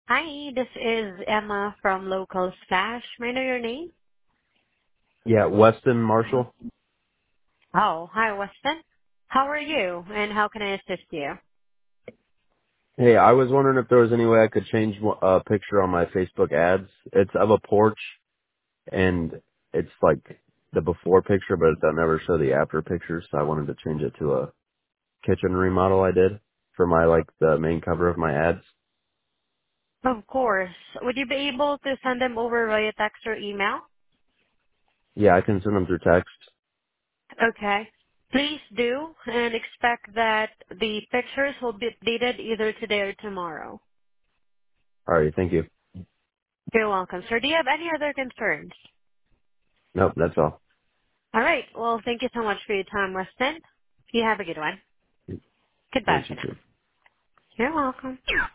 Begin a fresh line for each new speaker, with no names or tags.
Hi, this is Emma from Local Stash. May I know your name?
Yeah, Weston Marshall.
Oh, hi, Weston. How are you, and how can I assist you?
Hey, I was wondering if there was any way I could change a picture on my Facebook ads. It's of a porch, and it's like the before picture, but it doesn't ever show the after picture, so I wanted to change it to a kitchen remodel I did for my, like, the main cover of my ads.
Of course. Would you be able to send them over via text or email?
Yeah, I can send them through text.
Okay. Please do, and expect that the pictures will be updated either today or tomorrow.
Alright, thank you.
You're welcome, sir. Do you have any other concerns?
Nope, that's all.
All right. Well, thank you so much for your time, Weston. You have a good one. Goodbye
Thanks,
for
you
now.
too.
You're welcome.